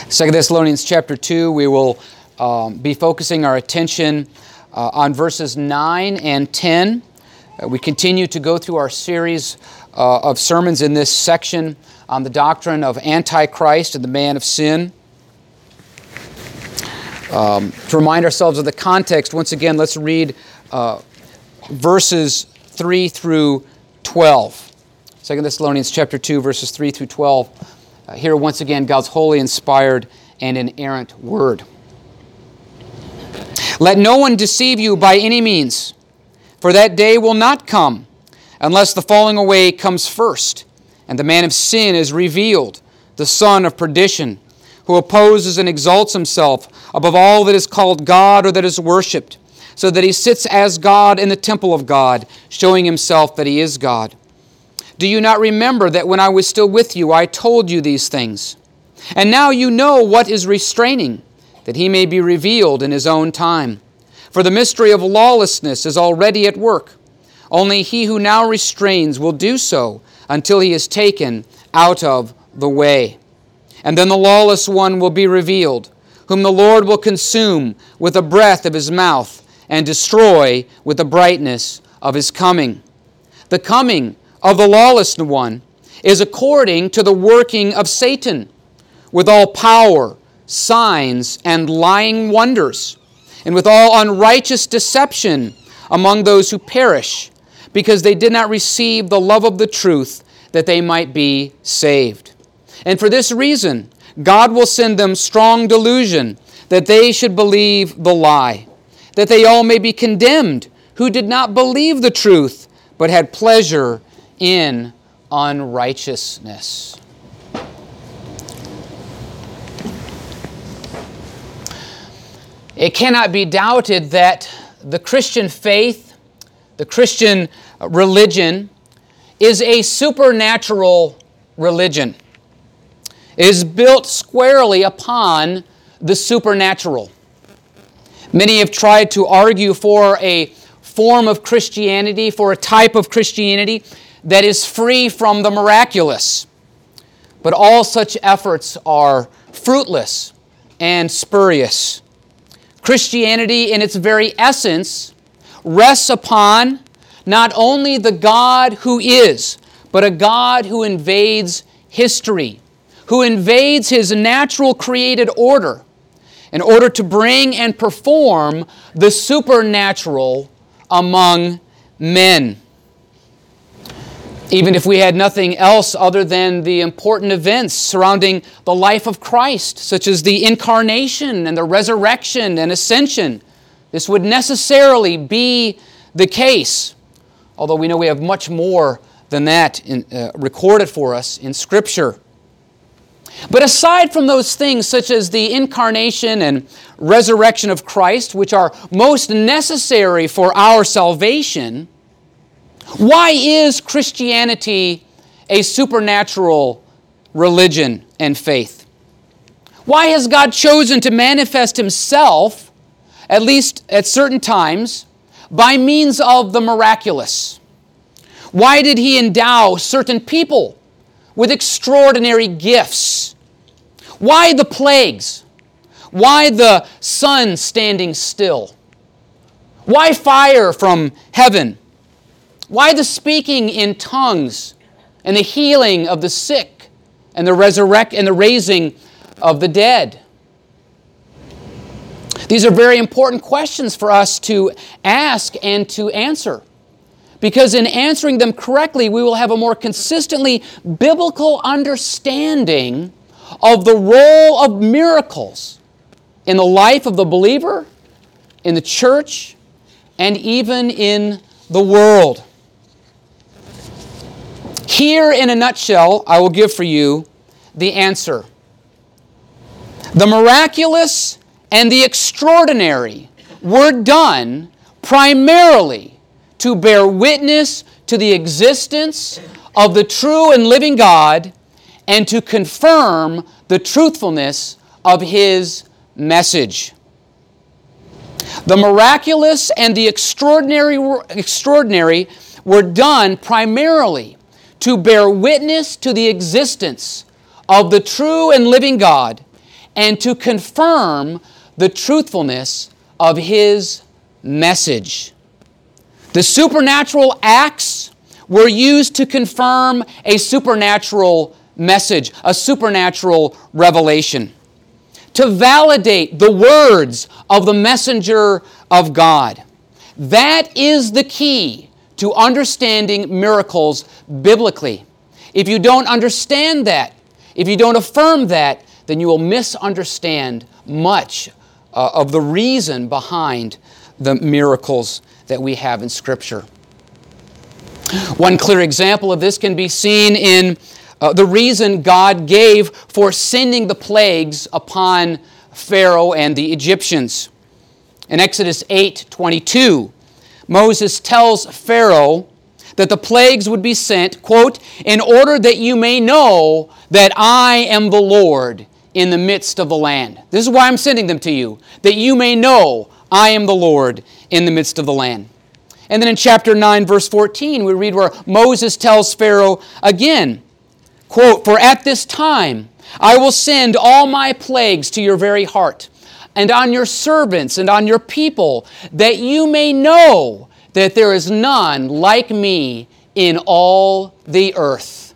2 Thessalonians chapter 2, we will be focusing our attention on verses 9 and 10. We continue to go through our series of sermons in this section on the doctrine of Antichrist and the man of sin. To remind ourselves of the context, once again, let's read verses 3 through 12. 2 Thessalonians chapter 2, verses 3 through 12. Here, once again, God's holy, inspired, and inerrant Word. Let no one deceive you by any means, for that day will not come unless the falling away comes first, and the man of sin is revealed, the son of perdition, who opposes and exalts himself above all that is called God or that is worshipped, so that he sits as God in the temple of God, showing himself that he is God. Do you not remember that when I was still with you, I told you these things? And now you know what is restraining, that he may be revealed in his own time. For the mystery of lawlessness is already at work. Only he who now restrains will do so until he is taken out of the way. And then the lawless one will be revealed, whom the Lord will consume with the breath of his mouth and destroy with the brightness of his coming. The coming of the lawless one is according to the working of Satan, with all power, signs, and lying wonders, and with all unrighteous deception among those who perish, because they did not receive the love of the truth, that they might be saved. And for this reason, God will send them strong delusion, that they should believe the lie, that they all may be condemned, who did not believe the truth, but had pleasure in unrighteousness. It cannot be doubted that the Christian faith, the Christian religion, is a supernatural religion. It is built squarely upon the supernatural. Many have tried to argue for a form of Christianity, for a type of Christianity that is free from the miraculous. But all such efforts are fruitless and spurious. Christianity, in its very essence, rests upon not only the God who is, but a God who invades history, who invades His natural created order in order to bring and perform the supernatural among men. Even if we had nothing else other than the important events surrounding the life of Christ, such as the incarnation and the resurrection and ascension, this would necessarily be the case. Although we know we have much more than that recorded for us in Scripture. But aside from those things such as the incarnation and resurrection of Christ, which are most necessary for our salvation, why is Christianity a supernatural religion and faith? Why has God chosen to manifest Himself, at least at certain times, by means of the miraculous? Why did He endow certain people with extraordinary gifts? Why the plagues? Why the sun standing still? Why fire from heaven? Why the speaking in tongues and the healing of the sick and the raising of the dead? These are very important questions for us to ask and to answer. Because in answering them correctly, we will have a more consistently biblical understanding of the role of miracles in the life of the believer, in the church, and even in the world. Here, in a nutshell, I will give for you the answer. The miraculous and the extraordinary were done primarily to bear witness to the existence of the true and living God and to confirm the truthfulness of His message. The miraculous and the extraordinary were done primarily to bear witness to the existence of the true and living God and to confirm the truthfulness of His message. The supernatural acts were used to confirm a supernatural message, a supernatural revelation, to validate the words of the messenger of God. That is the key to understanding miracles biblically. If you don't understand that, if you don't affirm that, then you will misunderstand much of the reason behind the miracles that we have in Scripture. One clear example of this can be seen in the reason God gave for sending the plagues upon Pharaoh and the Egyptians. In Exodus 8:22, Moses tells Pharaoh that the plagues would be sent, quote, in order that you may know that I am the Lord in the midst of the land. This is why I'm sending them to you, that you may know I am the Lord in the midst of the land. And then in chapter 9, verse 14, we read where Moses tells Pharaoh again, quote, for at this time I will send all my plagues to your very heart, and on your servants and on your people, that you may know that there is none like me in all the earth.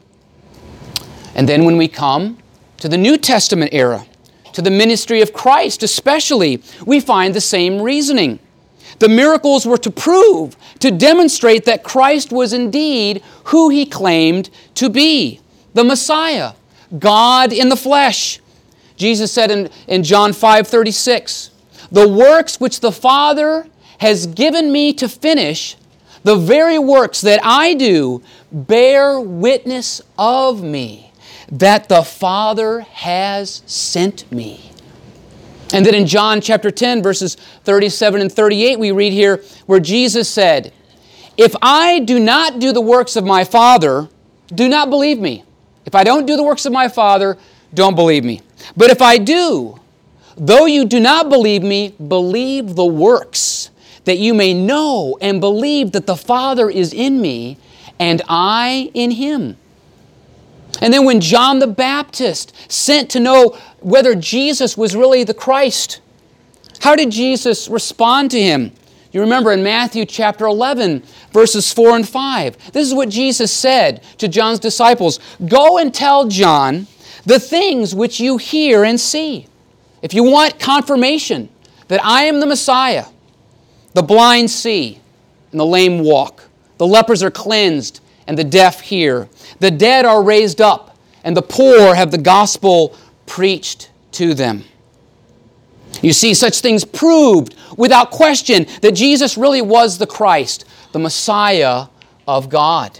And then when we come to the New Testament era, to the ministry of Christ especially, we find the same reasoning. The miracles were to prove, to demonstrate that Christ was indeed who He claimed to be, the Messiah, God in the flesh. Jesus said in John 5:36, the works which the Father has given me to finish, the very works that I do, bear witness of me, that the Father has sent me. And then in John chapter 10, verses 37 and 38, we read here where Jesus said, if I do not do the works of my Father, do not believe me. If I don't do the works of my Father, don't believe me. But if I do, though you do not believe me, believe the works, that you may know and believe that the Father is in me and I in Him. And then when John the Baptist sent to know whether Jesus was really the Christ, how did Jesus respond to him? You remember in Matthew chapter 11, verses 4 and 5. This is what Jesus said to John's disciples. Go and tell John the things which you hear and see. If you want confirmation that I am the Messiah, the blind see and the lame walk. The lepers are cleansed and the deaf hear. The dead are raised up and the poor have the gospel preached to them. You see, such things proved without question that Jesus really was the Christ, the Messiah of God.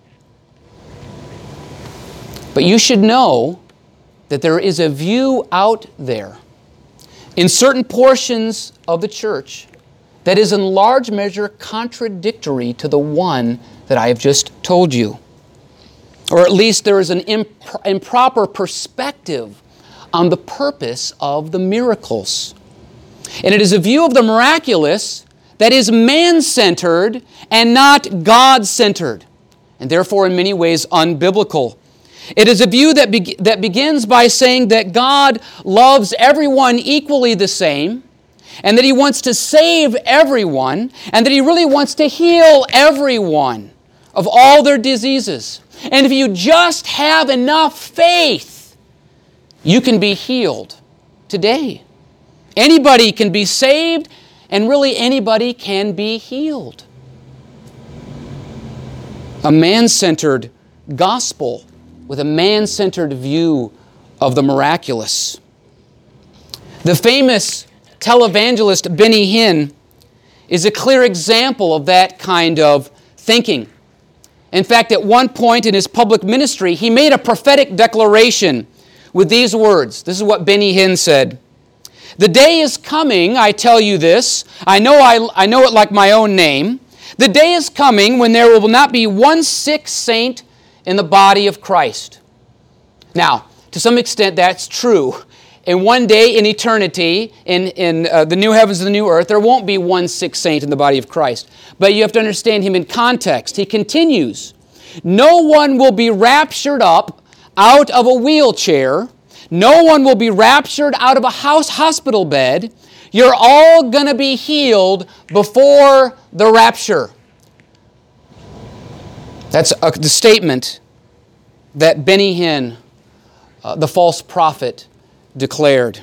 But you should know that there is a view out there in certain portions of the church that is in large measure contradictory to the one that I have just told you. Or at least there is an improper perspective on the purpose of the miracles. And it is a view of the miraculous that is man-centered and not God-centered, and therefore in many ways unbiblical. It is a view that begins by saying that God loves everyone equally the same, and that He wants to save everyone, and that He really wants to heal everyone of all their diseases. And if you just have enough faith, you can be healed today. Anybody can be saved, and really anybody can be healed. A man-centered gospel with a man-centered view of the miraculous. The famous televangelist Benny Hinn is a clear example of that kind of thinking. In fact, at one point in his public ministry, he made a prophetic declaration with these words. This is what Benny Hinn said. The day is coming, I tell you this. I know it like my own name. The day is coming when there will not be one sick saint in the body of Christ. Now, to some extent, that's true. And one day in eternity, in the new heavens and the new earth, there won't be one sick saint in the body of Christ. But you have to understand him in context. He continues, no one will be raptured up out of a wheelchair, No one will be raptured out of a hospital bed. You're all going to be healed before the rapture. That's the statement that Benny Hinn, the false prophet, declared.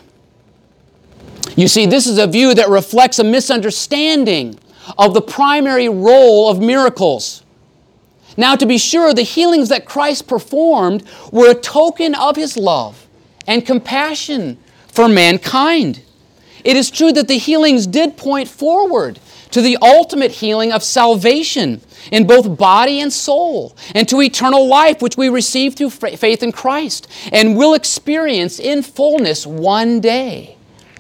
You see, this is a view that reflects a misunderstanding of the primary role of miracles. Now, to be sure, the healings that Christ performed were a token of His love and compassion for mankind. It is true that the healings did point forward to the ultimate healing of salvation in both body and soul, and to eternal life, which we receive through faith in Christ and will experience in fullness one day.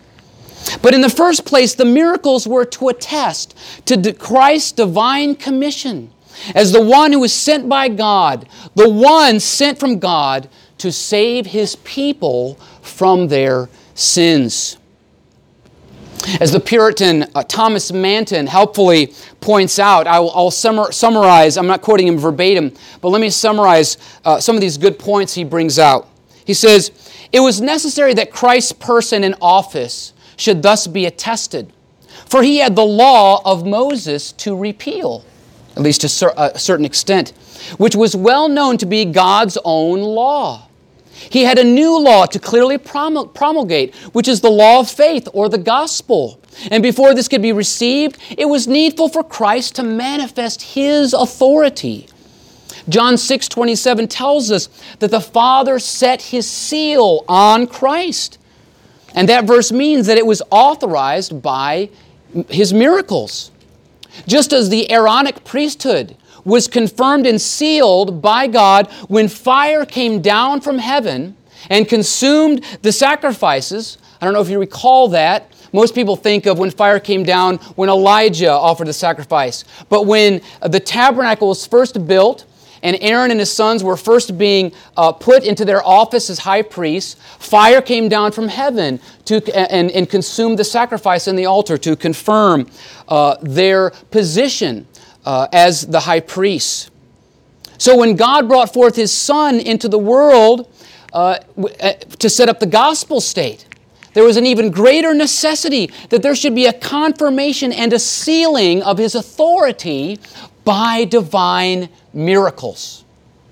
But in the first place, the miracles were to attest to Christ's divine commission as the one who was sent by God, the one sent from God to save His people from their sins. As the Puritan Thomas Manton helpfully points out, I'll summarize, I'm not quoting him verbatim, but let me summarize some of these good points he brings out. He says, "It was necessary that Christ's person and office should thus be attested, for He had the law of Moses to repeal, at least to a certain extent, which was well known to be God's own law. He had a new law to clearly promulgate, which is the law of faith or the gospel. And before this could be received, it was needful for Christ to manifest His authority. John 6:27 tells us that the Father set His seal on Christ. And that verse means that it was authorized by His miracles. Just as the Aaronic priesthood was confirmed and sealed by God when fire came down from heaven and consumed the sacrifices. I don't know if you recall that. Most people think of when fire came down when Elijah offered the sacrifice. But when the tabernacle was first built and Aaron and his sons were first being put into their office as high priests, fire came down from heaven and consumed the sacrifice in the altar to confirm their position as the high priests. So when God brought forth His Son into the world to set up the gospel state, there was an even greater necessity that there should be a confirmation and a sealing of His authority by divine miracles.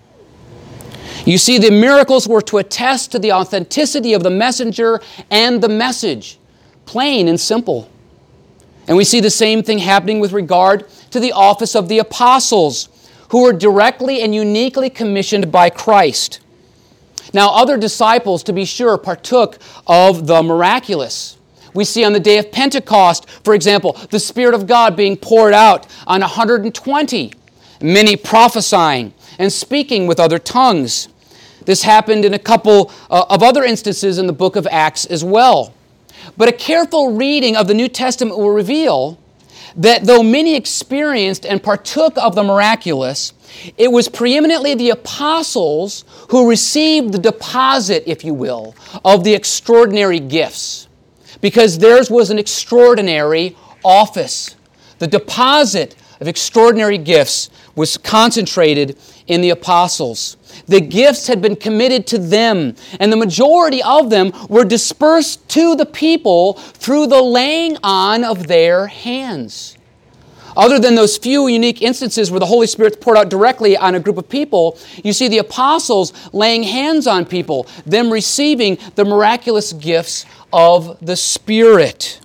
You see, the miracles were to attest to the authenticity of the messenger and the message, plain and simple. And we see the same thing happening with regard to the office of the apostles, who were directly and uniquely commissioned by Christ. Now, other disciples, to be sure, partook of the miraculous. We see on the day of Pentecost, for example, the Spirit of God being poured out on 120, many prophesying and speaking with other tongues. This happened in a couple of other instances in the book of Acts as well. But a careful reading of the New Testament will reveal that though many experienced and partook of the miraculous, it was preeminently the apostles who received the deposit, if you will, of the extraordinary gifts, because theirs was an extraordinary office. The deposit of extraordinary gifts was concentrated in the apostles. The gifts had been committed to them, and the majority of them were dispersed to the people through the laying on of their hands. Other than those few unique instances where the Holy Spirit poured out directly on a group of people, you see the apostles laying hands on people, them receiving the miraculous gifts of the Spirit.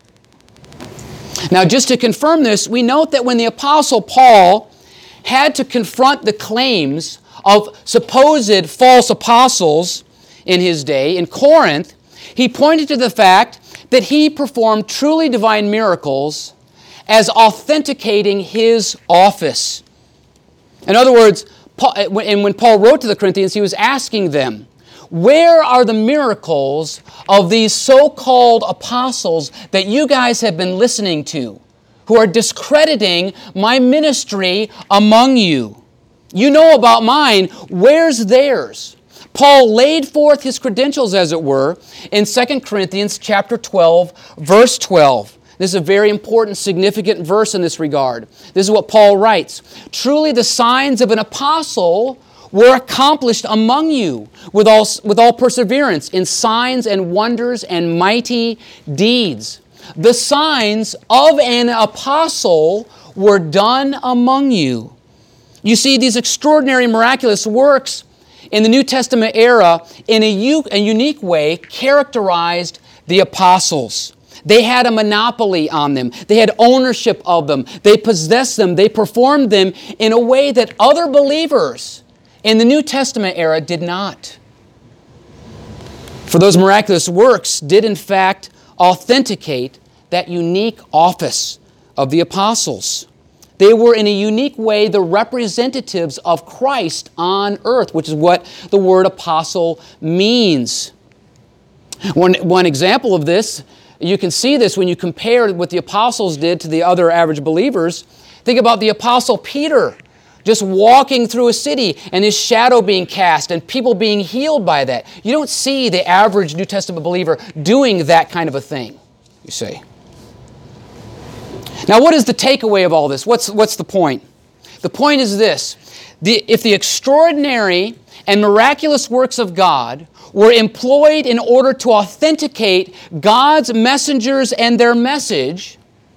Now, just to confirm this, we note that when the Apostle Paul had to confront the claims of supposed false apostles in his day in Corinth, he pointed to the fact that he performed truly divine miracles as authenticating his office. In other words, when Paul wrote to the Corinthians, he was asking them, where are the miracles of these so-called apostles that you guys have been listening to, who are discrediting my ministry among you? You know about mine. Where's theirs? Paul laid forth his credentials, as it were, in 2 Corinthians chapter 12, verse 12. This is a very important, significant verse in this regard. This is what Paul writes. Truly the signs of an apostle were accomplished among you with all perseverance in signs and wonders and mighty deeds. The signs of an apostle were done among you. You see, these extraordinary miraculous works in the New Testament era in a unique way characterized the apostles. They had a monopoly on them. They had ownership of them. They possessed them. They performed them in a way that other believers in the New Testament era did not. For those miraculous works did in fact authenticate that unique office of the apostles. They were in a unique way the representatives of Christ on earth, which is what the word apostle means. One example of this, you can see this when you compare what the apostles did to the other average believers. Think about the apostle Peter just walking through a city and his shadow being cast and people being healed by that. You don't see the average New Testament believer doing that kind of a thing, you see. Now, what is the takeaway of all this? What's the point? The point is this. If the extraordinary and miraculous works of God were employed in order to authenticate God's messengers and their message,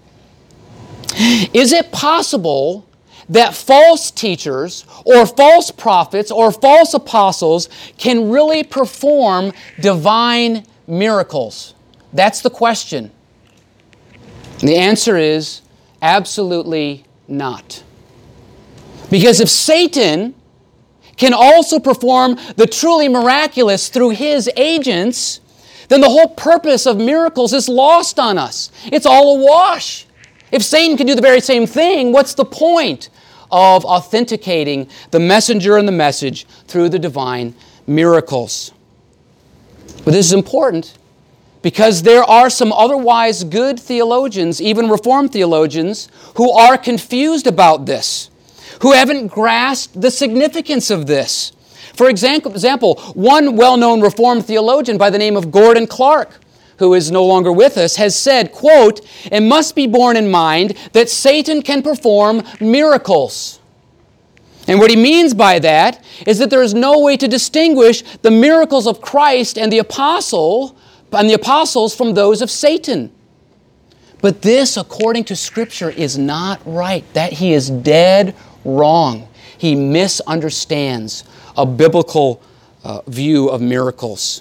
is it possible that false teachers or false prophets or false apostles can really perform divine miracles? That's the question. And the answer is absolutely not. Because if Satan can also perform the truly miraculous through his agents, then the whole purpose of miracles is lost on us. It's all a wash. If Satan can do the very same thing, what's the point of authenticating the messenger and the message through the divine miracles? But this is important because there are some otherwise good theologians, even Reformed theologians, who are confused about this, who haven't grasped the significance of this. For example, one well-known Reformed theologian by the name of Gordon Clark, who is no longer with us, has said, quote, "It must be borne in mind that Satan can perform miracles." And what he means by that is that there is no way to distinguish the miracles of Christ and the apostles from those of Satan. But this, according to Scripture, is not right. That he is dead wrong. He misunderstands a biblical view of miracles.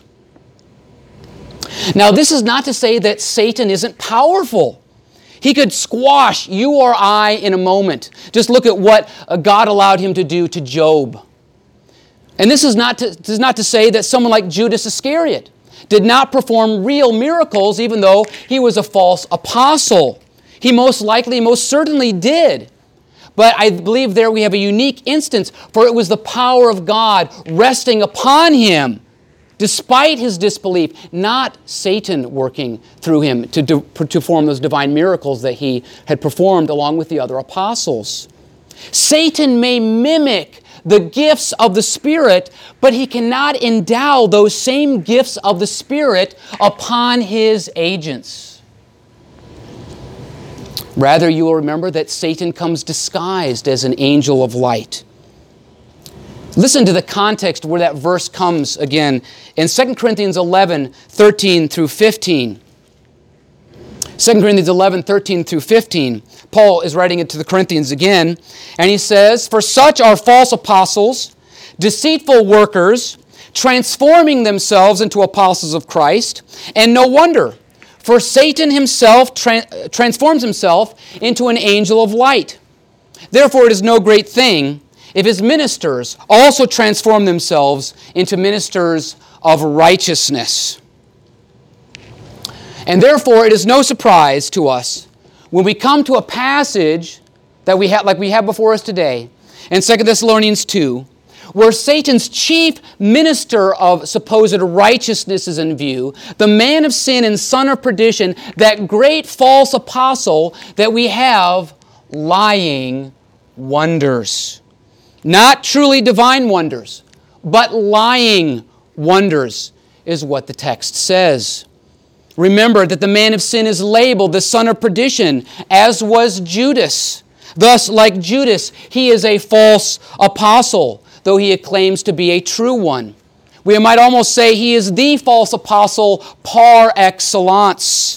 Now, this is not to say that Satan isn't powerful. He could squash you or I in a moment. Just look at what God allowed him to do to Job. And this is not to say that someone like Judas Iscariot did not perform real miracles even though he was a false apostle. He most certainly did. But I believe there we have a unique instance, for it was the power of God resting upon him despite his disbelief, not Satan working through him to perform those divine miracles that he had performed along with the other apostles. Satan may mimic the gifts of the Spirit, but he cannot endow those same gifts of the Spirit upon his agents. Rather, you will remember that Satan comes disguised as an angel of light. Listen to the context where that verse comes again in 2 Corinthians 11, 13 through 15. 2 Corinthians 11, 13 through 15. Paul is writing it to the Corinthians again, and he says, "For such are false apostles, deceitful workers, transforming themselves into apostles of Christ, and no wonder, for Satan himself transforms himself into an angel of light. Therefore it is no great thing if his ministers also transform themselves into ministers of righteousness. And therefore, it is no surprise to us when we come to a passage that we have, like we have before us today, in 2 Thessalonians 2, where Satan's chief minister of supposed righteousness is in view, the man of sin and son of perdition, that great false apostle that we have lying wonders. Not truly divine wonders, but lying wonders is what the text says. Remember that the man of sin is labeled the son of perdition, as was Judas. Thus, like Judas, he is a false apostle. though he claims to be a true one. We might almost say he is the false apostle par excellence.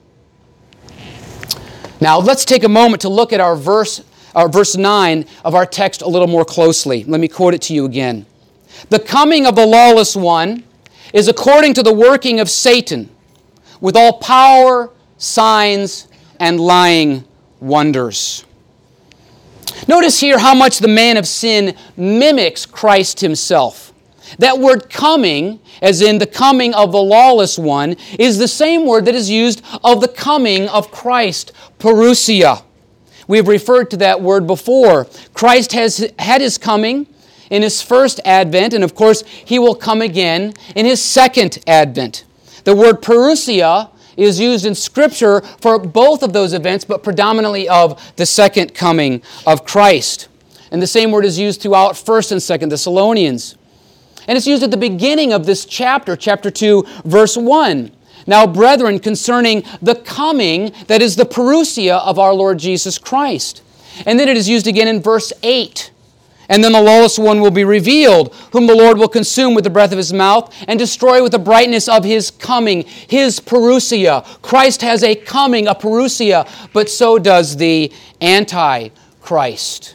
Now, let's take a moment to look at our verse 9 of our text a little more closely. Let me quote it to you again. The coming of the lawless one is according to the working of Satan, with all power, signs, and lying wonders. Notice here how much the man of sin mimics Christ himself. That word coming, as in the coming of the lawless one, is the same word that is used of the coming of Christ, parousia. We have referred to that word before. Christ has had his coming in his first advent, and of course, he will come again in his second advent. The word parousia is used in Scripture for both of those events, but predominantly of the second coming of Christ. And the same word is used throughout 1st and 2nd Thessalonians. And it's used at the beginning of this chapter, chapter 2, verse 1. Now, brethren, concerning the coming, that is the parousia of our Lord Jesus Christ. And then it is used again in verse 8. And then the lawless one will be revealed, whom the Lord will consume with the breath of his mouth and destroy with the brightness of his coming, his parousia. Christ has a coming, a parousia, but so does the Antichrist.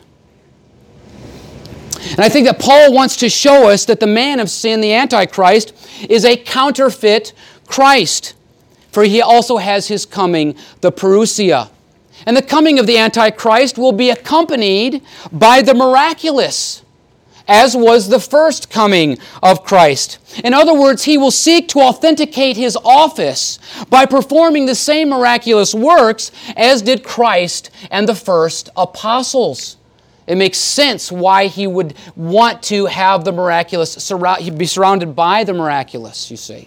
And I think that Paul wants to show us that the man of sin, the Antichrist, is a counterfeit Christ. For he also has his coming, the parousia. And the coming of the Antichrist will be accompanied by the miraculous, as was the first coming of Christ. In other words, he will seek to authenticate his office by performing the same miraculous works as did Christ and the first apostles. It makes sense why he would want to have the miraculous, be surrounded by the miraculous, you see.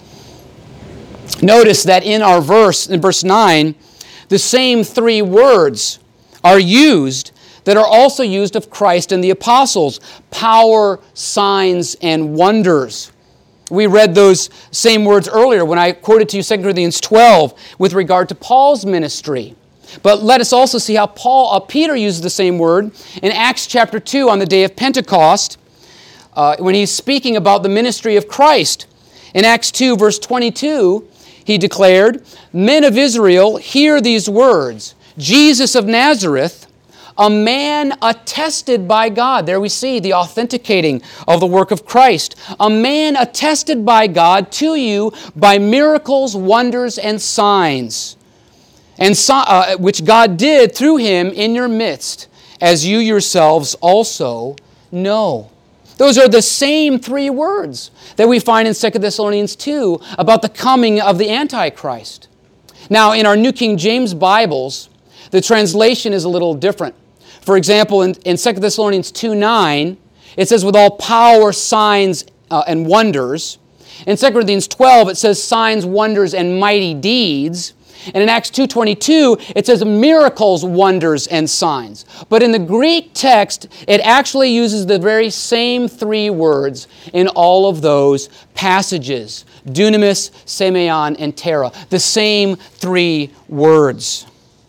Notice that in our verse, in verse 9, the same three words are used that are also used of Christ and the apostles: power, signs, and wonders. We read those same words earlier when I quoted to you 2 Corinthians 12 with regard to Paul's ministry. But let us also see how Peter uses the same word in Acts chapter 2 on the day of Pentecost when he's speaking about the ministry of Christ. In Acts 2, verse 22, he declared, "Men of Israel, hear these words. Jesus of Nazareth, a man attested by God." There we see the authenticating of the work of Christ. "A man attested by God to you by miracles, wonders, and signs, and which God did through him in your midst, as you yourselves also know." Those are the same three words that we find in 2 Thessalonians 2 about the coming of the Antichrist. Now, in our New King James Bibles, the translation is a little different. For example, in 2 Thessalonians 2:9, it says, "with all power, signs, and wonders." In 2 Corinthians 12, it says, "signs, wonders, and mighty deeds." And in Acts 2:22, it says miracles, wonders, and signs. But in the Greek text, it actually uses the very same three words in all of those passages: dunamis, semeion, and terra. The same three words.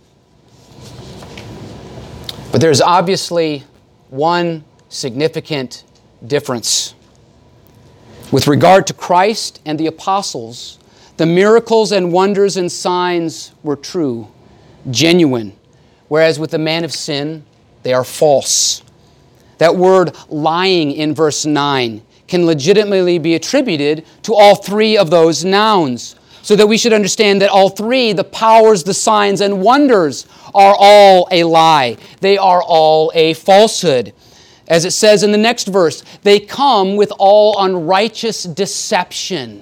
But there's obviously one significant difference. With regard to Christ and the apostles, the miracles and wonders and signs were true, genuine, whereas with the man of sin, they are false. That word lying in verse 9 can legitimately be attributed to all three of those nouns, so that we should understand that all three, the powers, the signs, and wonders, are all a lie. They are all a falsehood. As it says in the next verse, they come with all unrighteous deception.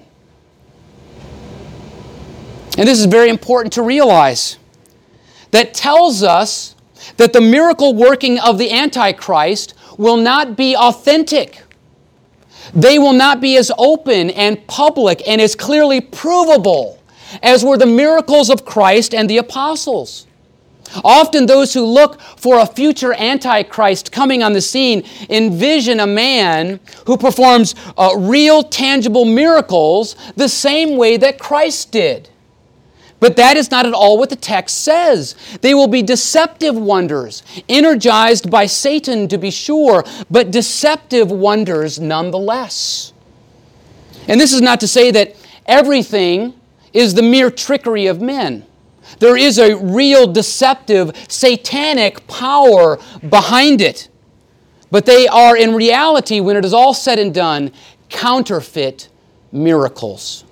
And this is very important to realize. That tells us that the miracle working of the Antichrist will not be authentic. They will not be as open and public and as clearly provable as were the miracles of Christ and the apostles. Often those who look for a future Antichrist coming on the scene envision a man who performs real, tangible miracles the same way that Christ did. But that is not at all what the text says. They will be deceptive wonders, energized by Satan to be sure, but deceptive wonders nonetheless. And this is not to say that everything is the mere trickery of men. There is a real deceptive, satanic power behind it. But they are in reality, when it is all said and done, counterfeit miracles.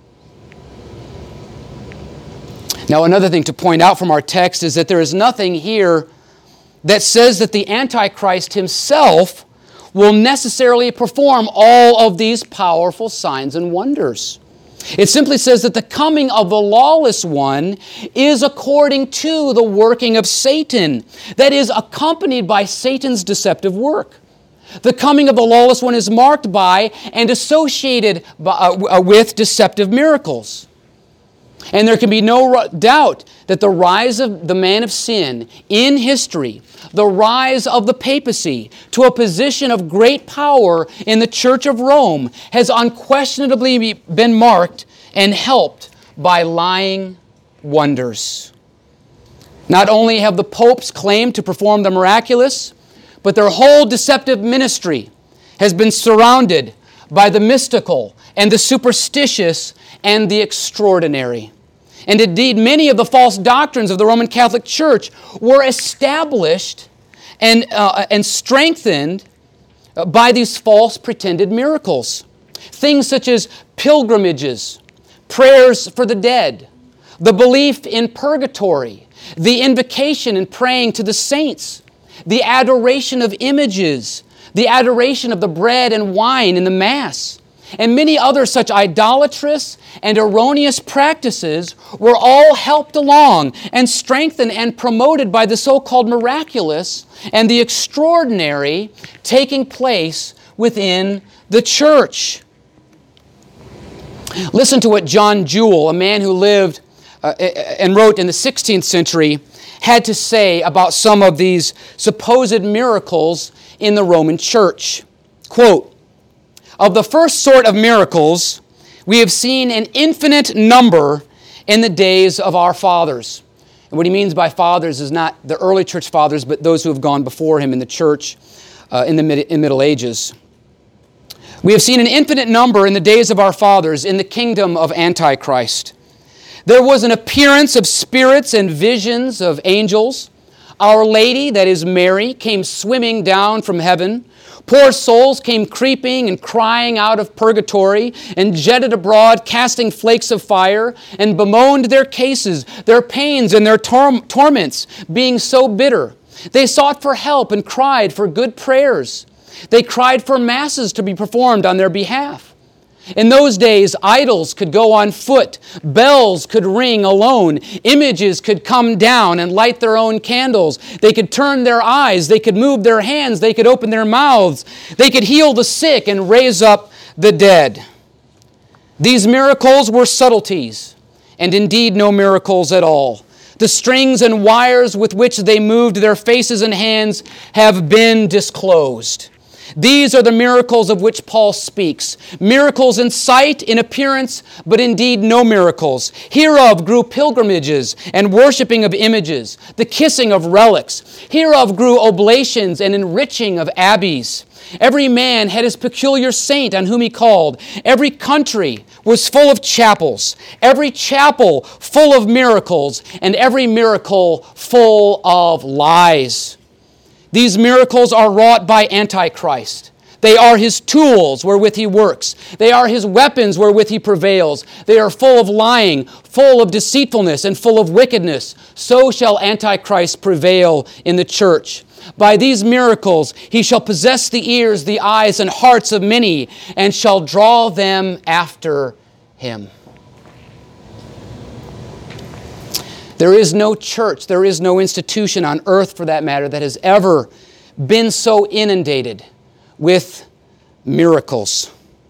Now, another thing to point out from our text is that there is nothing here that says that the Antichrist himself will necessarily perform all of these powerful signs and wonders. It simply says that the coming of the lawless one is according to the working of Satan, that is, accompanied by Satan's deceptive work. The coming of the lawless one is marked by and associated with deceptive miracles. And there can be no doubt that the rise of the man of sin in history, the rise of the papacy to a position of great power in the Church of Rome, has unquestionably been marked and helped by lying wonders. Not only have the popes claimed to perform the miraculous, but their whole deceptive ministry has been surrounded by the mystical and the superstitious and the extraordinary. And indeed, many of the false doctrines of the Roman Catholic Church were established and strengthened by these false pretended miracles. Things such as pilgrimages, prayers for the dead, the belief in purgatory, the invocation and praying to the saints, the adoration of images, the adoration of the bread and wine in the Mass, and many other such idolatrous and erroneous practices were all helped along and strengthened and promoted by the so-called miraculous and the extraordinary taking place within the church. Listen to what John Jewel, a man who lived and wrote in the 16th century, had to say about some of these supposed miracles in the Roman Church. Quote, "Of the first sort of miracles, we have seen an infinite number in the days of our fathers." And what he means by fathers is not the early church fathers, but those who have gone before him in the church in the Middle Ages. "We have seen an infinite number in the days of our fathers in the kingdom of Antichrist. There was an appearance of spirits and visions of angels. Our Lady, that is Mary, came swimming down from heaven. Poor souls came creeping and crying out of purgatory and jetted abroad, casting flakes of fire, and bemoaned their cases, their pains, and their torments, being so bitter. They sought for help and cried for good prayers. They cried for masses to be performed on their behalf. In those days, idols could go on foot, bells could ring alone, images could come down and light their own candles. They could turn their eyes, they could move their hands, they could open their mouths, they could heal the sick and raise up the dead. These miracles were subtleties, and indeed no miracles at all. The strings and wires with which they moved their faces and hands have been disclosed. These are the miracles of which Paul speaks. Miracles in sight, in appearance, but indeed no miracles. Hereof grew pilgrimages and worshiping of images, the kissing of relics. Hereof grew oblations and enriching of abbeys. Every man had his peculiar saint on whom he called. Every country was full of chapels. Every chapel full of miracles, and every miracle full of lies. These miracles are wrought by Antichrist. They are his tools wherewith he works. They are his weapons wherewith he prevails. They are full of lying, full of deceitfulness, and full of wickedness. So shall Antichrist prevail in the church. By these miracles he shall possess the ears, the eyes, and hearts of many, and shall draw them after him. There is no church, there is no institution on earth, for that matter, that has ever been so inundated with miracles.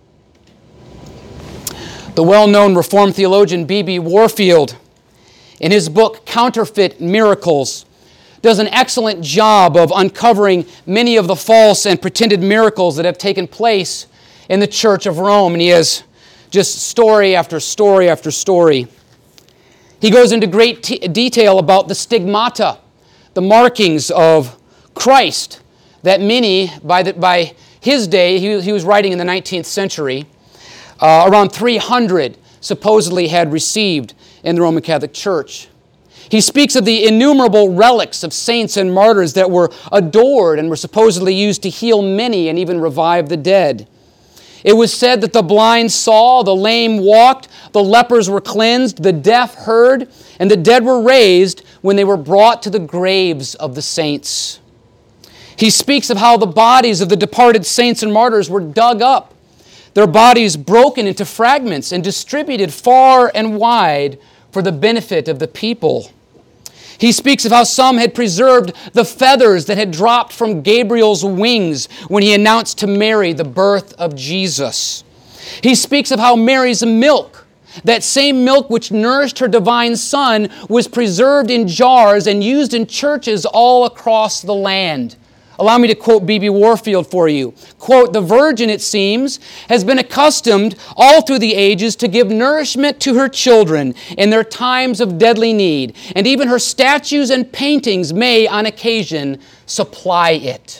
The well-known Reformed theologian B.B. Warfield, in his book Counterfeit Miracles, does an excellent job of uncovering many of the false and pretended miracles that have taken place in the Church of Rome. And he has just story after story after story. He goes into great detail about the stigmata, the markings of Christ, that many, by his day, he was writing in the 19th century, around 300 supposedly had received in the Roman Catholic Church. He speaks of the innumerable relics of saints and martyrs that were adored and were supposedly used to heal many and even revive the dead. It was said that the blind saw, the lame walked, the lepers were cleansed, the deaf heard, and the dead were raised when they were brought to the graves of the saints. He speaks of how the bodies of the departed saints and martyrs were dug up, their bodies broken into fragments and distributed far and wide for the benefit of the people. He speaks of how some had preserved the feathers that had dropped from Gabriel's wings when he announced to Mary the birth of Jesus. He speaks of how Mary's milk, that same milk which nourished her divine Son, was preserved in jars and used in churches all across the land. Allow me to quote B.B. Warfield for you. Quote, "The Virgin, it seems, has been accustomed all through the ages to give nourishment to her children in their times of deadly need, and even her statues and paintings may, on occasion, supply it."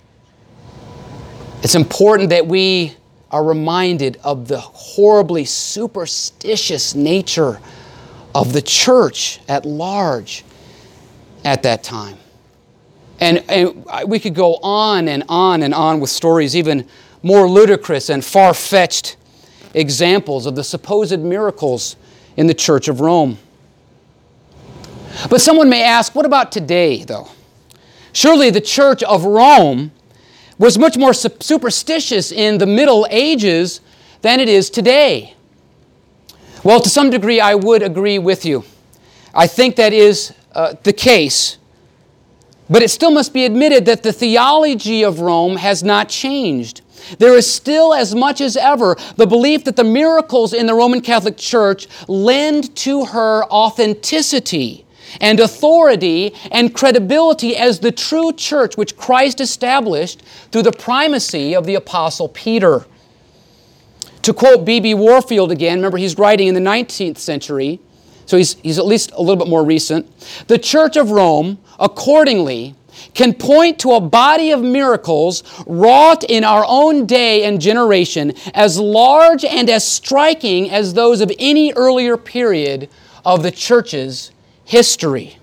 It's important that we are reminded of the horribly superstitious nature of the church at large at that time. And we could go on and on and on with stories, even more ludicrous and far-fetched examples of the supposed miracles in the Church of Rome. But someone may ask, what about today, though? Surely the Church of Rome was much more superstitious in the Middle Ages than it is today. Well, to some degree, I would agree with you. I think that is the case. But it still must be admitted that the theology of Rome has not changed. There is still, as much as ever, the belief that the miracles in the Roman Catholic Church lend to her authenticity and authority and credibility as the true church which Christ established through the primacy of the Apostle Peter. To quote B.B. Warfield again, remember he's writing in the 19th century, so he's at least a little bit more recent. "The Church of Rome, accordingly, can point to a body of miracles wrought in our own day and generation as large and as striking as those of any earlier period of the Church's history."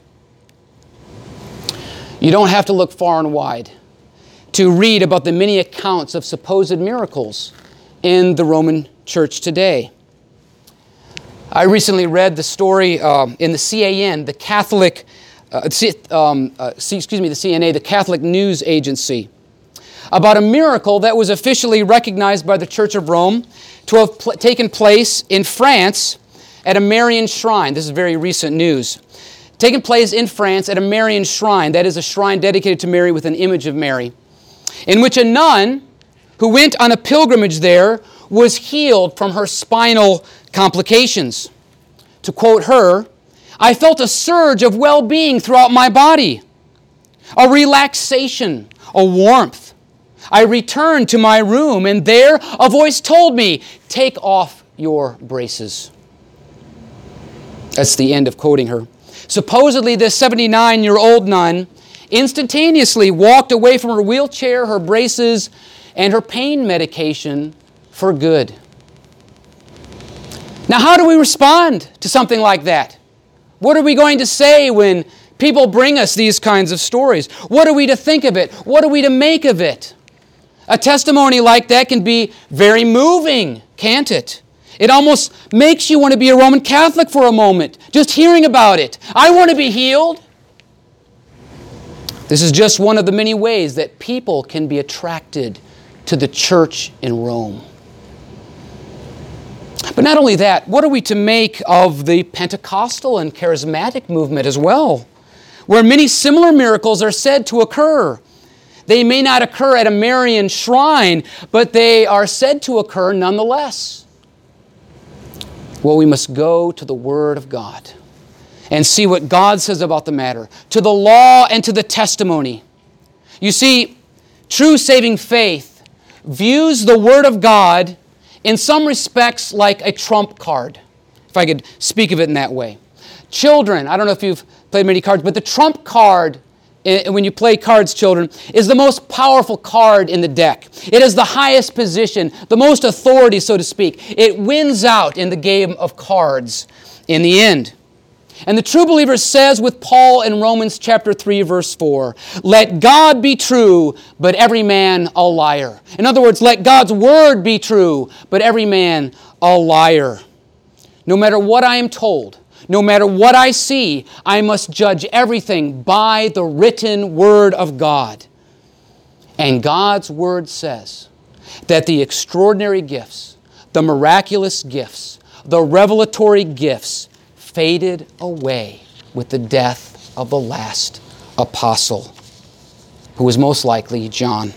You don't have to look far and wide to read about the many accounts of supposed miracles in the Roman Church today. I recently read the story in the CAN, the Catholic, the CNA, the Catholic News Agency, about a miracle that was officially recognized by the Church of Rome to have taken place in France at a Marian shrine. This is very recent news. Taken place in France at a Marian shrine, that is a shrine dedicated to Mary with an image of Mary, in which a nun who went on a pilgrimage there was healed from her spinal complications. To quote her, "I felt a surge of well-being throughout my body, a relaxation, a warmth. I returned to my room, and there a voice told me, 'Take off your braces.'" That's the end of quoting her. Supposedly, this 79-year-old nun instantaneously walked away from her wheelchair, her braces, and her pain medication for good. Now, how do we respond to something like that? What are we going to say when people bring us these kinds of stories? What are we to think of it? What are we to make of it? A testimony like that can be very moving, can't it? It almost makes you want to be a Roman Catholic for a moment, just hearing about it. I want to be healed. This is just one of the many ways that people can be attracted to the church in Rome. But not only that, what are we to make of the Pentecostal and charismatic movement as well, where many similar miracles are said to occur? They may not occur at a Marian shrine, but they are said to occur nonetheless. Well, we must go to the Word of God and see what God says about the matter, to the law and to the testimony. You see, true saving faith views the Word of God in some respects like a trump card, if I could speak of it in that way. Children, I don't know if you've played many cards, but the trump card, when you play cards, children, is the most powerful card in the deck. It is the highest position, the most authority, so to speak. It wins out in the game of cards in the end. And the true believer says with Paul in Romans chapter 3, verse 4, "Let God be true, but every man a liar." In other words, let God's word be true, but every man a liar. No matter what I am told, no matter what I see, I must judge everything by the written word of God. And God's word says that the extraordinary gifts, the miraculous gifts, the revelatory gifts faded away with the death of the last apostle, who was most likely John.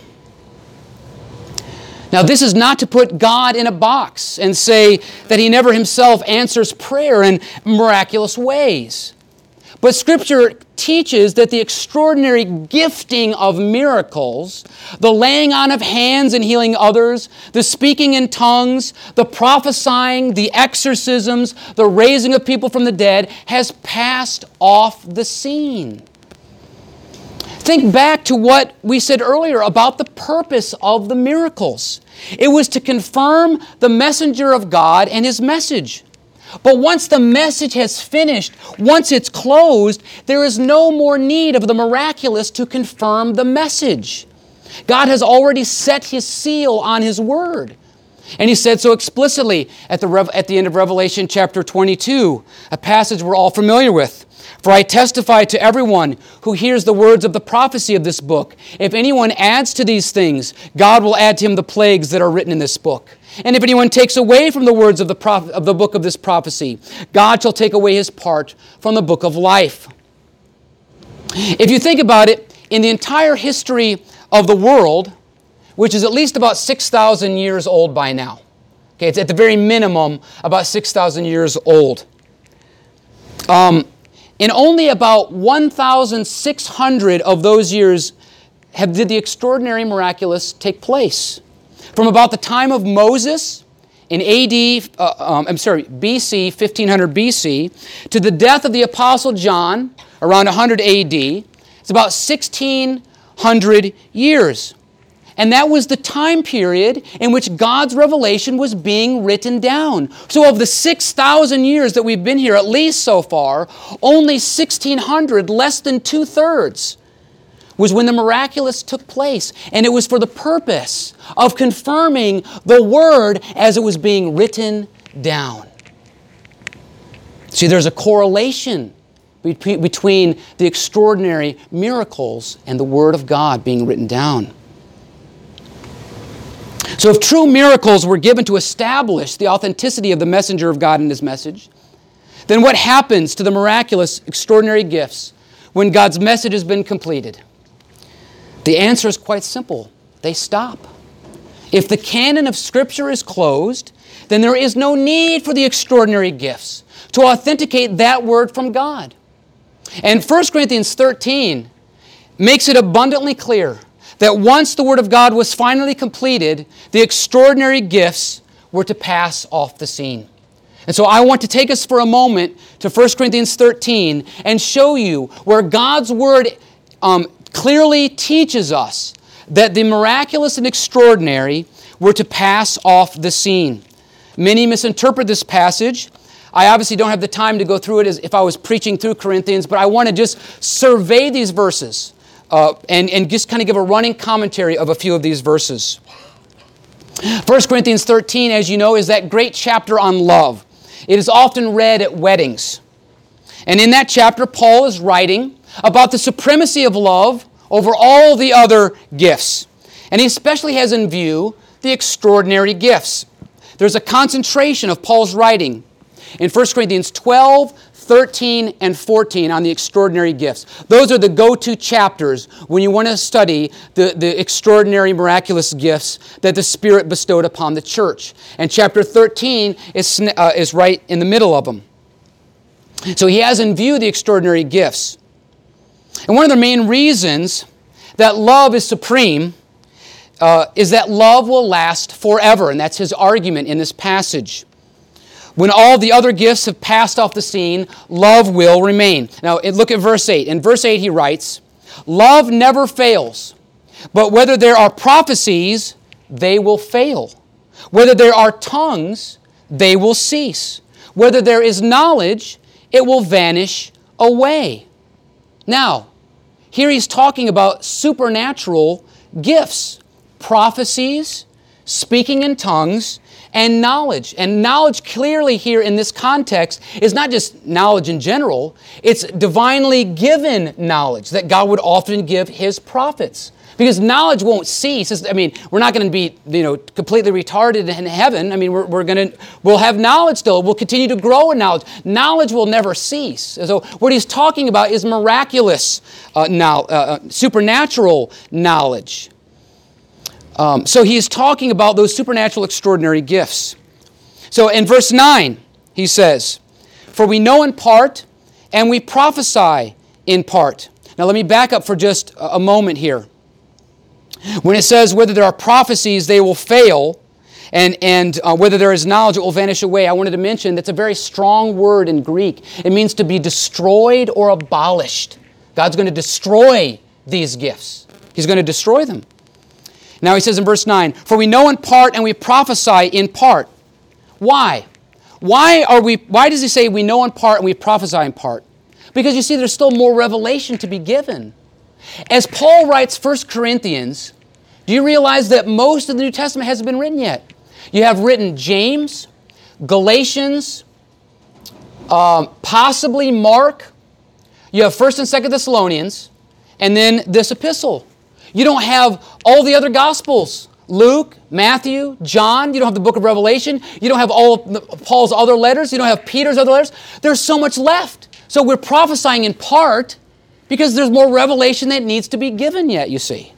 Now, this is not to put God in a box and say that He never Himself answers prayer in miraculous ways. But Scripture teaches that the extraordinary gifting of miracles, the laying on of hands and healing others, the speaking in tongues, the prophesying, the exorcisms, the raising of people from the dead, has passed off the scene. Think back to what we said earlier about the purpose of the miracles. It was to confirm the messenger of God and His message. But once the message has finished, once it's closed, there is no more need of the miraculous to confirm the message. God has already set His seal on His word. And He said so explicitly at the end of Revelation chapter 22, a passage we're all familiar with. "For I testify to everyone who hears the words of the prophecy of this book. If anyone adds to these things, God will add to him the plagues that are written in this book. And if anyone takes away from the words of the book of this prophecy, God shall take away his part from the book of life." If you think about it, in the entire history of the world, which is at least about 6,000 years old by now, okay, it's at the very minimum about 6,000 years old. In only about 1,600 of those years did the extraordinary miraculous take place. From about the time of Moses in BC, 1500 BC, to the death of the Apostle John around 100 AD, it's about 1,600 years. And that was the time period in which God's revelation was being written down. So of the 6,000 years that we've been here, at least so far, only 1,600, less than 2/3, was when the miraculous took place. And it was for the purpose of confirming the Word as it was being written down. See, there's a correlation between the extraordinary miracles and the Word of God being written down. So if true miracles were given to establish the authenticity of the messenger of God and His message, then what happens to the miraculous, extraordinary gifts when God's message has been completed? The answer is quite simple. They stop. If the canon of Scripture is closed, then there is no need for the extraordinary gifts to authenticate that word from God. And 1 Corinthians 13 makes it abundantly clear that once the Word of God was finally completed, the extraordinary gifts were to pass off the scene. And so I want to take us for a moment to 1 Corinthians 13 and show you where God's Word clearly teaches us that the miraculous and extraordinary were to pass off the scene. Many misinterpret this passage. I obviously don't have the time to go through it as if I was preaching through Corinthians, but I want to just survey these verses and just kind of give a running commentary of a few of these verses. 1 Corinthians 13, as you know, is that great chapter on love. It is often read at weddings. And in that chapter, Paul is writing about the supremacy of love over all the other gifts. And he especially has in view the extraordinary gifts. There's a concentration of Paul's writing in 1 Corinthians 12, 13, and 14 on the extraordinary gifts. Those are the go-to chapters when you want to study the extraordinary, miraculous gifts that the Spirit bestowed upon the church. And chapter 13 is right in the middle of them. So he has in view the extraordinary gifts. And one of the main reasons that love is supreme is that love will last forever. And that's his argument in this passage. When all the other gifts have passed off the scene, love will remain. Now, look at verse 8. In verse 8 he writes, love never fails, but whether there are prophecies, they will fail. Whether there are tongues, they will cease. Whether there is knowledge, it will vanish away. Now, here he's talking about supernatural gifts, prophecies, speaking in tongues, and knowledge. And knowledge clearly here in this context is not just knowledge in general, it's divinely given knowledge that God would often give His prophets. Because knowledge won't cease. I mean, we're not going to be, completely retarded in heaven. I mean, we'll have knowledge still. We'll continue to grow in knowledge. Knowledge will never cease. So what he's talking about is miraculous, supernatural knowledge. So he's talking about those supernatural extraordinary gifts. So in verse 9, he says, for we know in part and we prophesy in part. Now let me back up for just a moment here. When it says whether there are prophecies, they will fail, and whether there is knowledge, it will vanish away, I wanted to mention that's a very strong word in Greek. It means to be destroyed or abolished. God's going to destroy these gifts. He's going to destroy them. Now he says in verse 9, for we know in part and we prophesy in part. Why? Why does he say we know in part and we prophesy in part? Because you see, there's still more revelation to be given. As Paul writes 1 Corinthians, do you realize that most of the New Testament hasn't been written yet? You have written James, Galatians, possibly Mark. You have 1 and 2 Thessalonians, and then this epistle. You don't have all the other Gospels. Luke, Matthew, John. You don't have the book of Revelation. You don't have all of Paul's other letters. You don't have Peter's other letters. There's so much left. So we're prophesying in part because there's more revelation that needs to be given yet, you see.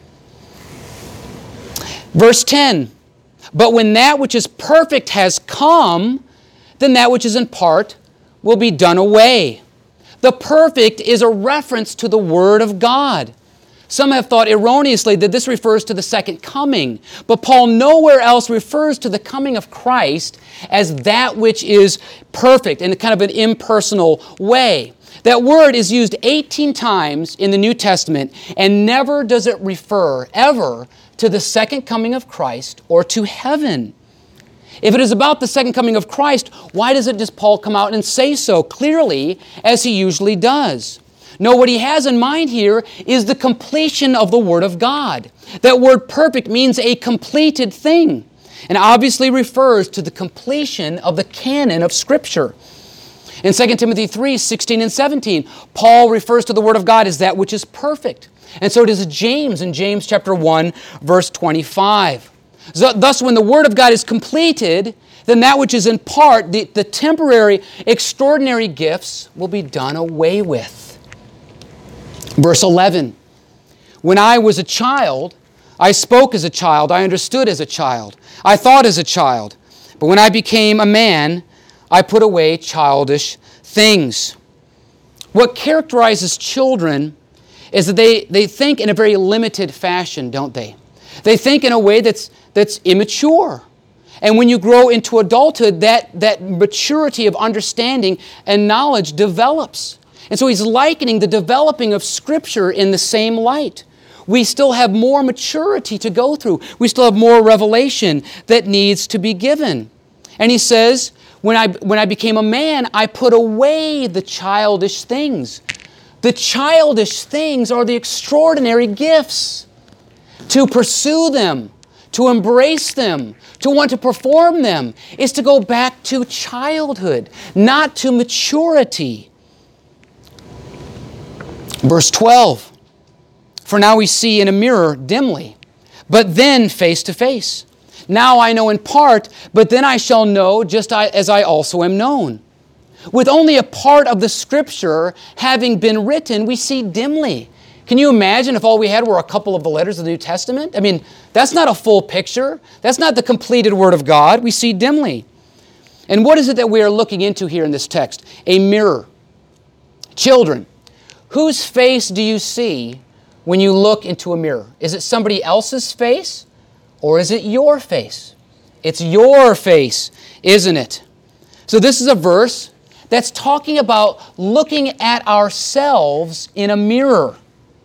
Verse 10, but when that which is perfect has come, then that which is in part will be done away. The perfect is a reference to the Word of God. Some have thought erroneously that this refers to the second coming, but Paul nowhere else refers to the coming of Christ as that which is perfect in a kind of an impersonal way. That word is used 18 times in the New Testament, and never does it refer ever to the second coming of Christ or to heaven. If it is about the second coming of Christ, why doesn't just Paul come out and say so clearly as he usually does? No, what he has in mind here is the completion of the Word of God. That word perfect means a completed thing, and obviously refers to the completion of the canon of Scripture. In 2 Timothy 3, 16 and 17, Paul refers to the Word of God as that which is perfect. And so does James in James chapter 1, verse 25. Thus, when the Word of God is completed, then that which is in part, the temporary, extraordinary gifts, will be done away with. Verse 11, when I was a child, I spoke as a child, I understood as a child, I thought as a child. But when I became a man, I put away childish things. What characterizes children is that they think in a very limited fashion, don't they? They think in a way that's immature. And when you grow into adulthood, that maturity of understanding and knowledge develops. And so he's likening the developing of Scripture in the same light. We still have more maturity to go through. We still have more revelation that needs to be given. And he says, when I became a man, I put away the childish things. The childish things are the extraordinary gifts. To pursue them, to embrace them, to want to perform them, is to go back to childhood, not to maturity. Verse 12, for now we see in a mirror dimly, but then face to face. Now I know in part, but then I shall know just as I also am known. With only a part of the Scripture having been written, we see dimly. Can you imagine if all we had were a couple of the letters of the New Testament? I mean, that's not a full picture. That's not the completed Word of God. We see dimly. And what is it that we are looking into here in this text? A mirror. Children, whose face do you see when you look into a mirror? Is it somebody else's face, or is it your face? It's your face, isn't it? So this is a verse that's talking about looking at ourselves in a mirror.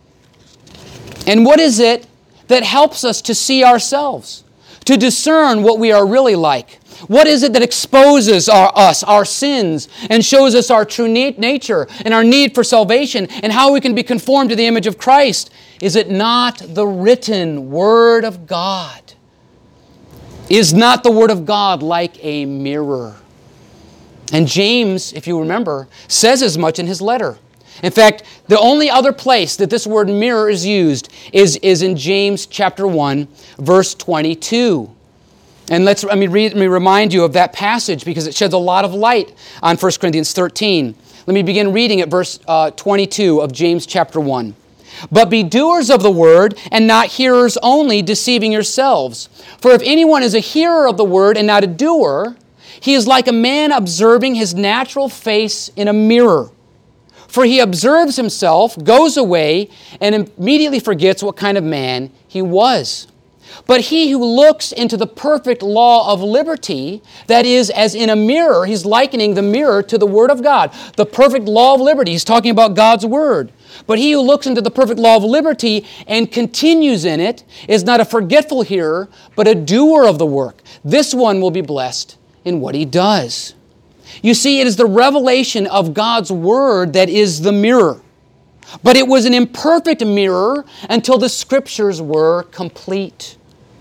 And what is it that helps us to see ourselves, to discern what we are really like? What is it that exposes our sins, and shows us our true nature and our need for salvation and how we can be conformed to the image of Christ? Is it not the written Word of God? Is not the Word of God like a mirror? And James, if you remember, says as much in his letter. In fact, the only other place that this word mirror is used is in James chapter 1, verse 22. And let me remind you of that passage because it sheds a lot of light on 1 Corinthians 13. Let me begin reading at verse 22 of James chapter 1. But be doers of the word and not hearers only, deceiving yourselves. For if anyone is a hearer of the word and not a doer, he is like a man observing his natural face in a mirror. For he observes himself, goes away, and immediately forgets what kind of man he was. But he who looks into the perfect law of liberty, that is, as in a mirror, he's likening the mirror to the Word of God. The perfect law of liberty, he's talking about God's Word. But he who looks into the perfect law of liberty and continues in it is not a forgetful hearer, but a doer of the work. This one will be blessed in what he does. You see, it is the revelation of God's Word that is the mirror. But it was an imperfect mirror until the Scriptures were complete.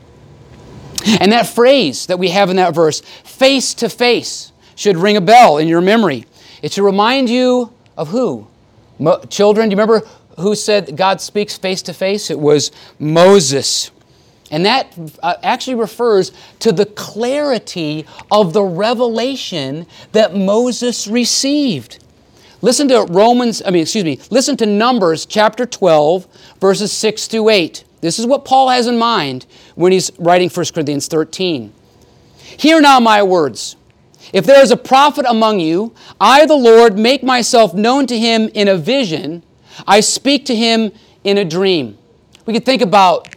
And that phrase that we have in that verse, face to face, should ring a bell in your memory. It should remind you of who? Children, do you remember who said God speaks face to face? It was Moses. And that actually refers to the clarity of the revelation that Moses received. Listen to listen to Numbers chapter 12, verses 6 through 8. This is what Paul has in mind when he's writing 1 Corinthians 13. Hear now my words. If there is a prophet among you, I, the Lord, make myself known to him in a vision. I speak to him in a dream. We could think about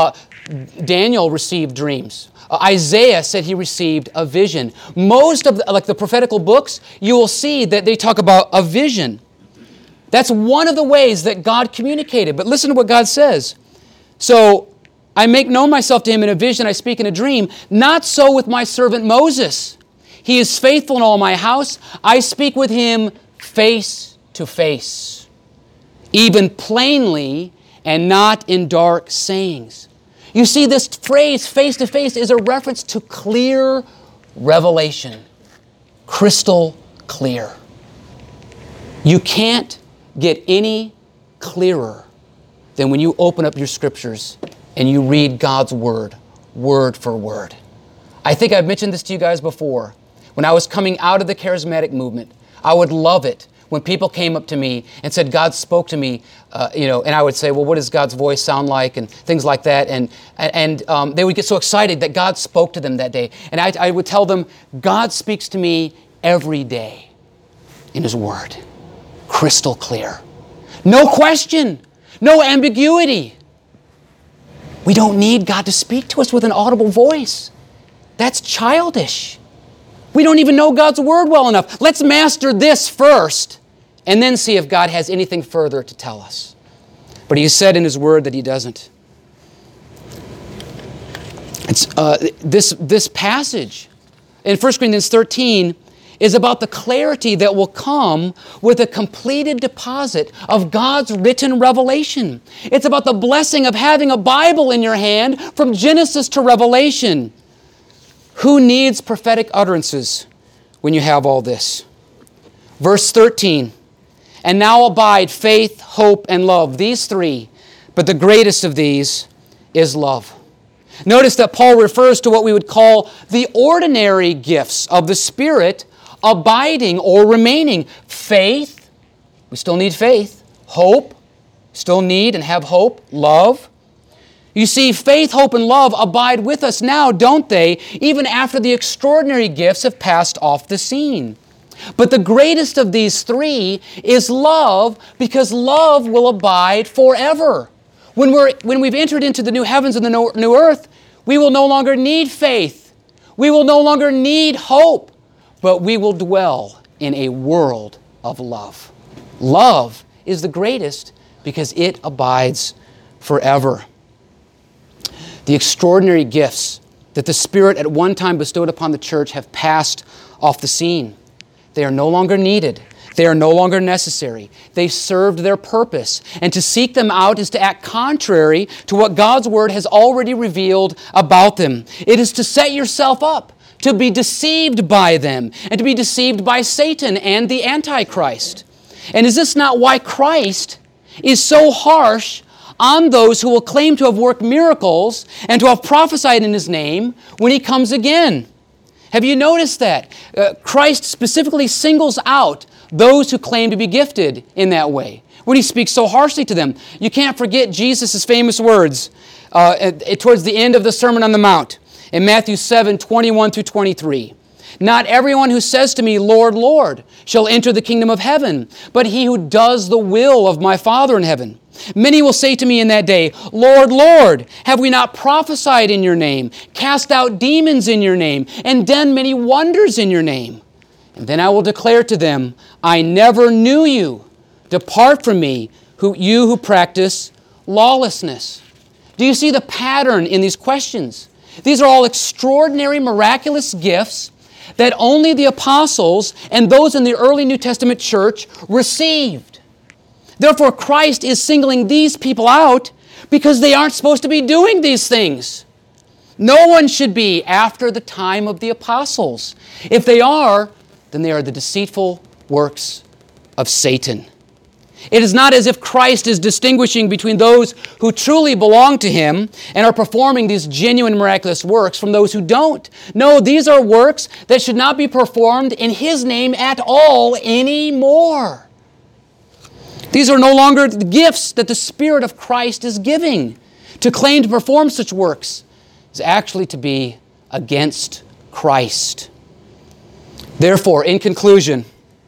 Daniel received dreams. Isaiah said he received a vision. Most of the prophetical books, you will see that they talk about a vision. That's one of the ways that God communicated. But listen to what God says. So, I make known myself to him in a vision, I speak in a dream. Not so with my servant Moses. He is faithful in all my house. I speak with him face to face, even plainly and not in dark sayings. You see, this phrase, face to face, is a reference to clear revelation. Crystal clear. You can't get any clearer than when you open up your Scriptures and you read God's Word, word for word. I think I've mentioned this to you guys before. When I was coming out of the charismatic movement, I would love it when people came up to me and said, God spoke to me, and I would say, well, what does God's voice sound like? And things like that. And they would get so excited that God spoke to them that day. And I would tell them, God speaks to me every day in His Word. Crystal clear. No question. No ambiguity. We don't need God to speak to us with an audible voice. That's childish. We don't even know God's Word well enough. Let's master this first and then see if God has anything further to tell us. But He said in His Word that He doesn't. This passage in 1 Corinthians 13 is about the clarity that will come with a completed deposit of God's written revelation. It's about the blessing of having a Bible in your hand from Genesis to Revelation. Who needs prophetic utterances when you have all this? Verse 13, and now abide faith, hope, and love. These three, but the greatest of these is love. Notice that Paul refers to what we would call the ordinary gifts of the Spirit abiding or remaining. Faith, we still need faith. Hope, still need and have hope. Love. You see, faith, hope, and love abide with us now, don't they? Even after the extraordinary gifts have passed off the scene. But the greatest of these three is love, because love will abide forever. When we've entered into the new heavens and the new earth, we will no longer need faith. We will no longer need hope. but we will dwell in a world of love. Love is the greatest because it abides forever. The extraordinary gifts that the Spirit at one time bestowed upon the church have passed off the scene. They are no longer needed. They are no longer necessary. They've served their purpose. And to seek them out is to act contrary to what God's Word has already revealed about them. It is to set yourself up to be deceived by them and to be deceived by Satan and the Antichrist. And is this not why Christ is so harsh on those who will claim to have worked miracles and to have prophesied in His name when He comes again? Have you noticed that? Christ specifically singles out those who claim to be gifted in that way when He speaks so harshly to them. You can't forget Jesus' famous words towards the end of the Sermon on the Mount in Matthew 7:21-23. Not everyone who says to me, Lord, Lord, shall enter the kingdom of heaven, but he who does the will of my Father in heaven. Many will say to me in that day, Lord, Lord, have we not prophesied in your name, cast out demons in your name, and done many wonders in your name? And then I will declare to them, I never knew you. Depart from me, you who practice lawlessness. Do you see the pattern in these questions? These are all extraordinary, miraculous gifts that only the apostles and those in the early New Testament church received. Therefore, Christ is singling these people out because they aren't supposed to be doing these things. No one should be after the time of the apostles. If they are, then they are the deceitful works of Satan. It is not as if Christ is distinguishing between those who truly belong to Him and are performing these genuine miraculous works from those who don't. No, these are works that should not be performed in His name at all anymore. These are no longer the gifts that the Spirit of Christ is giving. To claim to perform such works is actually to be against Christ. Therefore, in conclusion,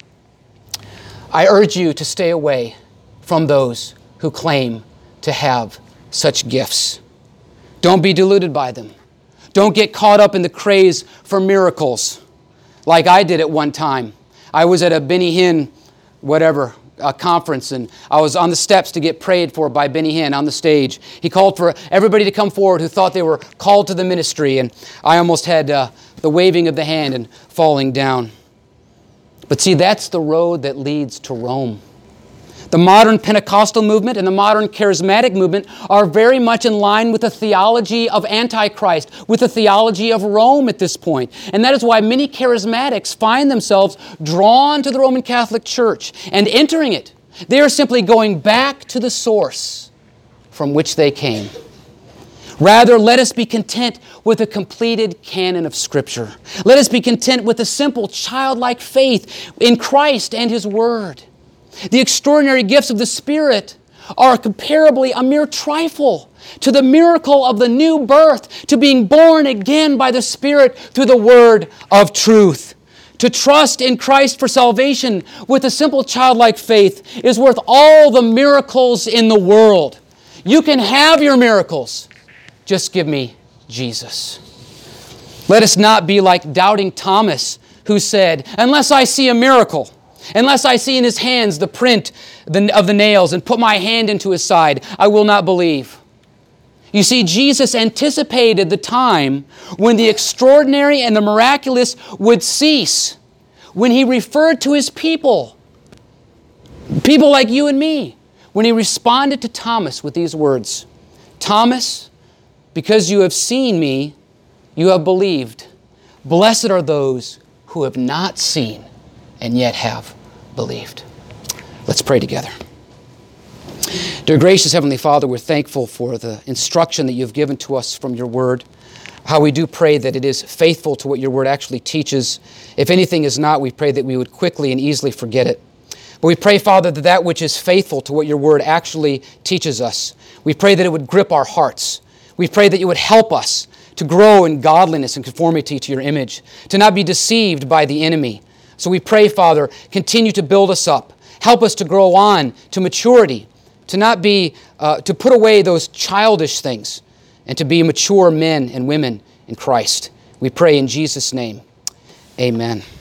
I urge you to stay away from those who claim to have such gifts. Don't be deluded by them. Don't get caught up in the craze for miracles like I did at one time. I was at a Benny Hinn, conference, and I was on the steps to get prayed for by Benny Hinn on the stage. He called for everybody to come forward who thought they were called to the ministry, and I almost had the waving of the hand and falling down. But see, that's the road that leads to Rome. The modern Pentecostal movement and the modern charismatic movement are very much in line with the theology of Antichrist, with the theology of Rome at this point. And that is why many charismatics find themselves drawn to the Roman Catholic Church and entering it. They are simply going back to the source from which they came. Rather, let us be content with a completed canon of Scripture. Let us be content with a simple, childlike faith in Christ and His Word. The extraordinary gifts of the Spirit are comparably a mere trifle to the miracle of the new birth, to being born again by the Spirit through the Word of truth. To trust in Christ for salvation with a simple childlike faith is worth all the miracles in the world. You can have your miracles. Just give me Jesus. Let us not be like doubting Thomas, who said, unless I see a miracle, unless I see in his hands the print of the nails and put my hand into his side, I will not believe. You see, Jesus anticipated the time when the extraordinary and the miraculous would cease, when He referred to His people like you and me, when He responded to Thomas with these words, Thomas, because you have seen me, you have believed. Blessed are those who have not seen and yet have believed. Let's pray together. Dear gracious Heavenly Father, we're thankful for the instruction that you've given to us from your Word. How we do pray that it is faithful to what your Word actually teaches. If anything is not, we pray that we would quickly and easily forget it. But we pray, Father, that that which is faithful to what your Word actually teaches us, we pray that it would grip our hearts. We pray that you would help us to grow in godliness and conformity to your image, to not be deceived by the enemy. So we pray, Father, continue to build us up. Help us to grow on to maturity, to not be, to put away those childish things, and to be mature men and women in Christ. We pray in Jesus' name. Amen.